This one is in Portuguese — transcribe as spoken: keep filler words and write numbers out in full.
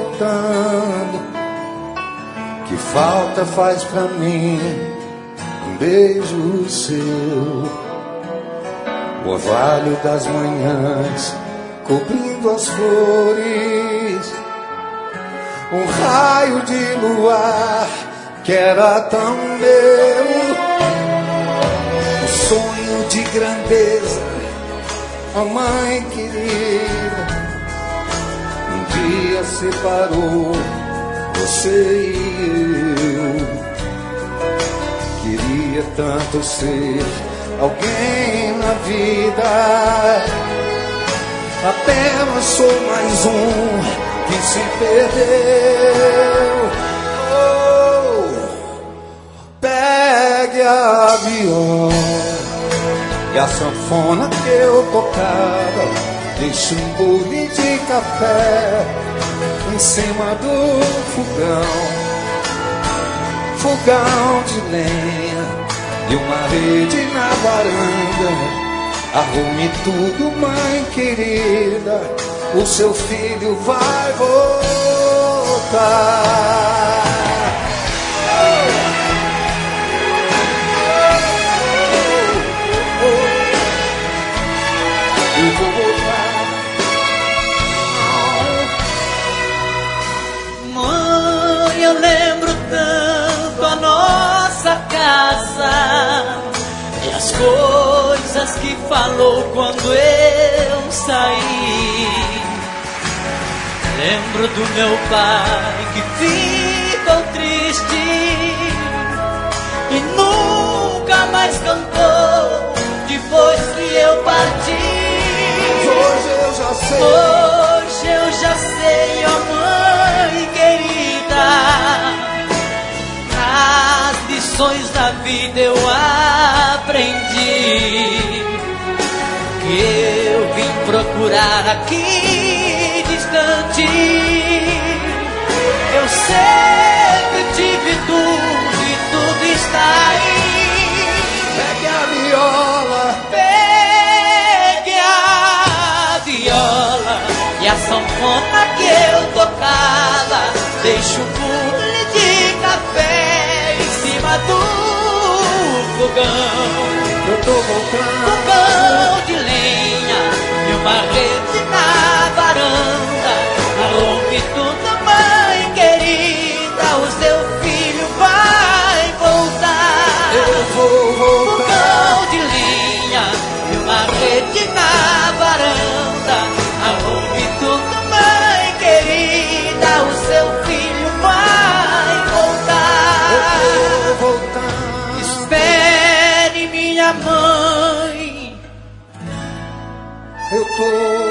voltando. Que falta faz pra mim um beijo seu, o orvalho das manhãs cobrindo as flores, um raio de luar que era tão meu, um sonho de grandeza, a mãe querida, um dia separou você e eu. Queria tanto ser alguém na vida, apenas sou mais um que se perdeu. Oh, pegue a viola e a sanfona que eu tocava, deixe um bule de café em cima do fogão, fogão de lenha e uma rede na varanda. Arrume tudo, mãe querida, o seu filho vai voltar. Eu vou voltar. Mãe, eu lembro tanto a nossa casa e as coisas que falou quando eu saí. Lembro do meu pai que ficou triste e nunca mais cantou depois que eu parti. Hoje eu já sei, hoje eu já sei, ó mãe querida, as lições da vida eu aprendi, que eu vim procurar aqui distante. Eu sempre tive tudo e tudo está aí. pegue a viola, Pegue a viola e a sanfona que eu tocava, deixa um bule de café em cima do fogão. eu tô voltando. Fogão de lenha e uma rede na varanda. Arrume tudo, mãe querida, o seu filho vai voltar. Eu vou voltar. Fogão de lenha e uma rede na varanda. Arrume tudo, mãe querida, o seu filho vai voltar. Eu vou voltar. Espere, minha mãe. Eu tô